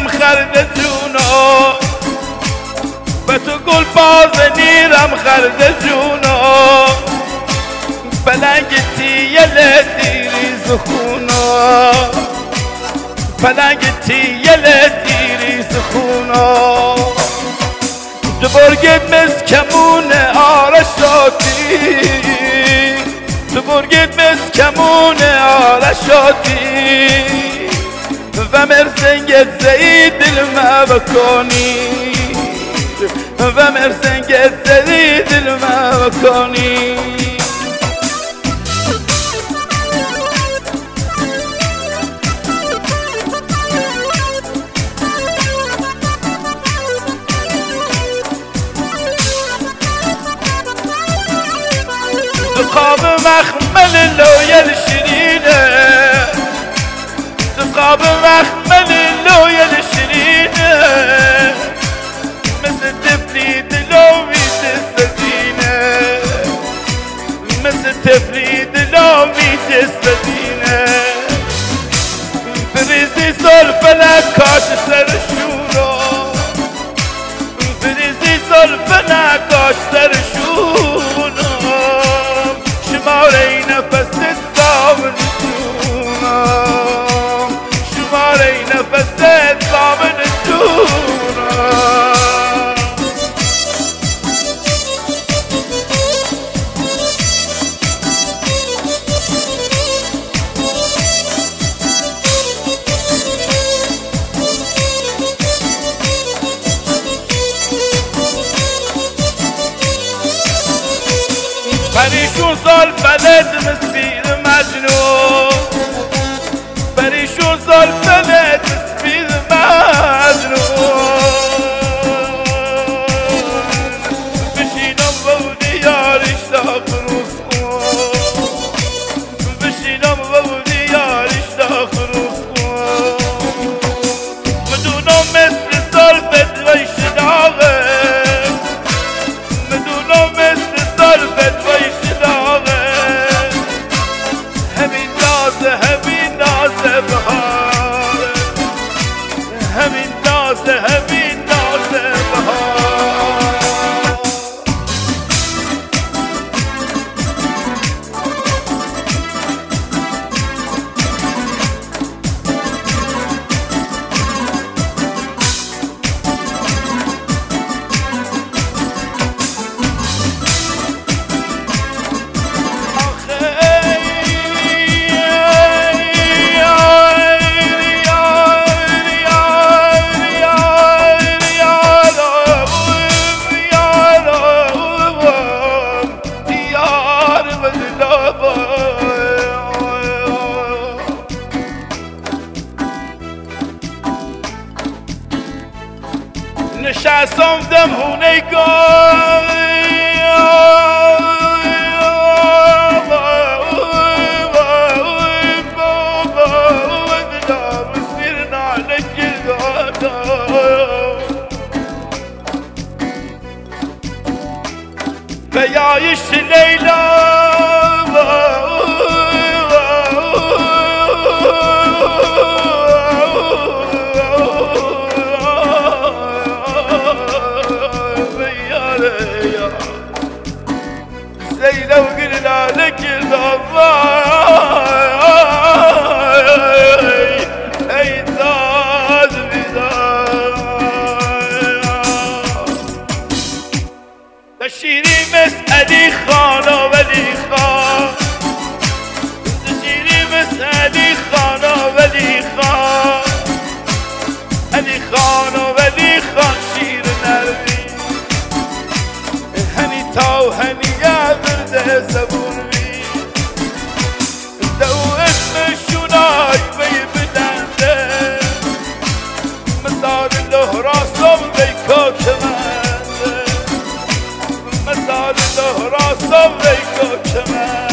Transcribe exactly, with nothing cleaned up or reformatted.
نیرم خرد جونو به تو گل باز نیرم خرد جونو بلنگتی یل دیری زخونو بلنگتی یل دیری زخونو دبرگت مز کمون آرشاتی دبرگت مز کمون آرشاتی و مرزنگت زی دل ما بکنی و مرزنگت زی دل ما بکنی دقاب مخمل لویل شرینه دقاب مخمل لویل شرینه مثل تفلی دلومی تستدینه مثل تفلی دلومی تستدینه بریزی سلفنک کاش سرشونو بریزی سلفنک کاش سرشونو شماره نفس دامن جونم شماره نفس دامن جونم پریشون سال بلد مسبیر مجنون پریشون سال بلد مسبیر مجنون بشینم و دیارش داخل کن بشینم و دیارش داخل کن بدونم مثل سال بدوی شداغه بدونم مثل سال بدوی همین ناز بهار همین ناز همین ناز بهار نشستم دمونه گل بیایش لیلا زينة وقلنا لك الضباي اي زاد بداي تشيري مسألي خانة ولي خان تشيري مسألي خانة ولي خان علي خان ولي خان شير نرمي هني تاو هني يا برده زبون بي دو اسم الشناي بي بلنده مسار الله راسم بيكو كمانده مسار الله راسم بيكو كمانده